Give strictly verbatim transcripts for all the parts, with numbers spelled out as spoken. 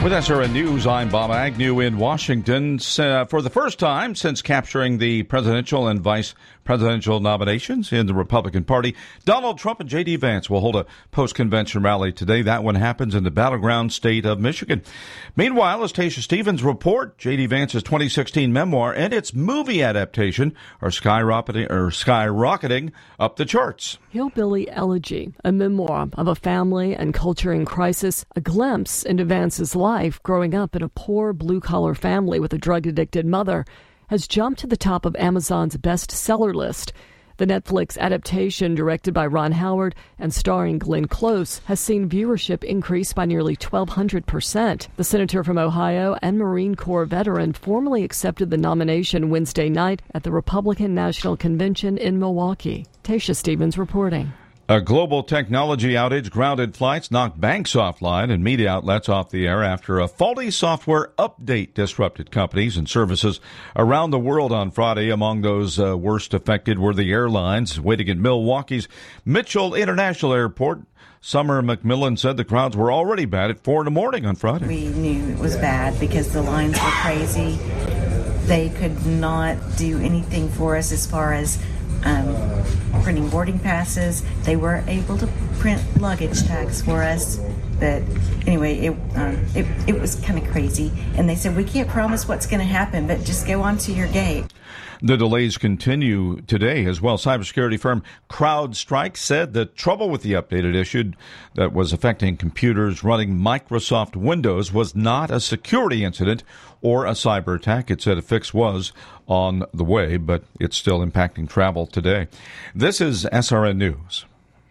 With S R N News, I'm Bob Agnew in Washington. Uh, for the first time since capturing the presidential and vice presidential nominations in the Republican Party, Donald Trump and J D. Vance will hold a post-convention rally today. That one happens in the battleground state of Michigan. Meanwhile, as Tasha Stevens report, J D. Vance's twenty sixteen memoir and its movie adaptation are skyrocketing, or skyrocketing up the charts. Hillbilly Elegy, a memoir of a family and culture in crisis, a glimpse into Vance's life growing up in a poor blue-collar family with a drug-addicted mother, has jumped to the top of Amazon's bestseller list. The Netflix adaptation, directed by Ron Howard and starring Glenn Close, has seen viewership increase by nearly twelve hundred percent. The senator from Ohio and Marine Corps veteran formally accepted the nomination Wednesday night at the Republican National Convention in Milwaukee. Tasha Stevens reporting. A global technology outage grounded flights, knocked banks offline and media outlets off the air after a faulty software update disrupted companies and services around the world on Friday. Among those uh, worst affected were the airlines waiting at Milwaukee's Mitchell International Airport. Summer McMillan said the crowds were already bad at four in the morning on Friday. We knew it was bad because the lines were crazy. They could not do anything for us as far as Um, printing boarding passes. They were able to print luggage tags for us, but anyway, it um, it, it was kind of crazy. And they said, we can't promise what's going to happen, but just go on to your gate. The delays continue today as well. Cybersecurity firm CrowdStrike said the trouble with the update it issued that was affecting computers running Microsoft Windows was not a security incident or a cyber attack. It said a fix was on the way, but it's still impacting travel today. This is S R N News.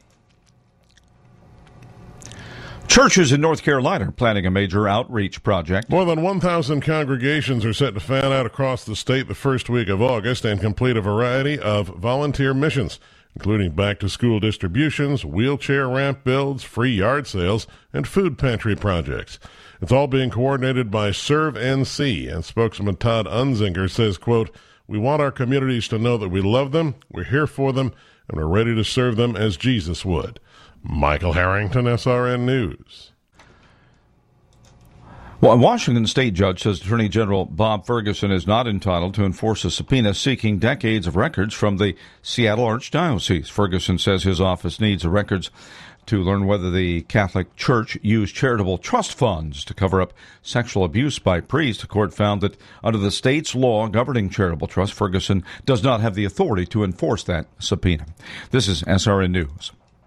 Churches in North Carolina are planning a major outreach project. More than one thousand congregations are set to fan out across the state the first week of August and complete a variety of volunteer missions, including back-to-school distributions, wheelchair ramp builds, free yard sales, and food pantry projects. It's all being coordinated by Serve N C, and spokesman Todd Unzinger says, quote, "We want our communities to know that we love them, we're here for them, and we're ready to serve them as Jesus would." Michael Harrington, S R N News. Well, a Washington state judge says Attorney General Bob Ferguson is not entitled to enforce a subpoena seeking decades of records from the Seattle Archdiocese. Ferguson says his office needs the records to learn whether the Catholic Church used charitable trust funds to cover up sexual abuse by priests. The court found that under the state's law governing charitable trusts, Ferguson does not have the authority to enforce that subpoena. This is S R N News.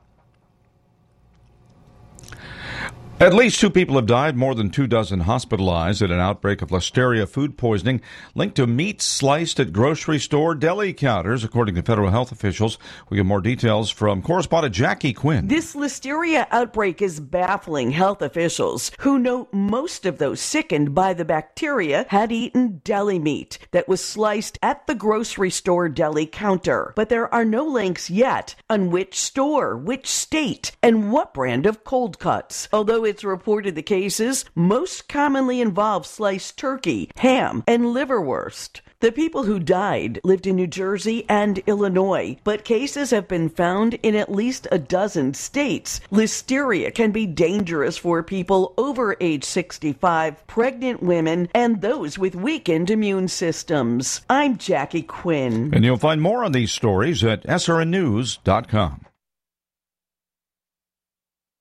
At least two people have died, more than two dozen hospitalized in an outbreak of Listeria food poisoning linked to meat sliced at grocery store deli counters, according to federal health officials. We get more details from correspondent Jackie Quinn. This Listeria outbreak is baffling health officials who know most of those sickened by the bacteria had eaten deli meat that was sliced at the grocery store deli counter. But there are no links yet on which store, which state, and what brand of cold cuts. Although it's reported the cases most commonly involve sliced turkey, ham, and liverwurst. The people who died lived in New Jersey and Illinois, but cases have been found in at least a dozen states. Listeria can be dangerous for people over age sixty-five, pregnant women, and those with weakened immune systems. I'm Jackie Quinn. And you'll find more on these stories at S R N news dot com.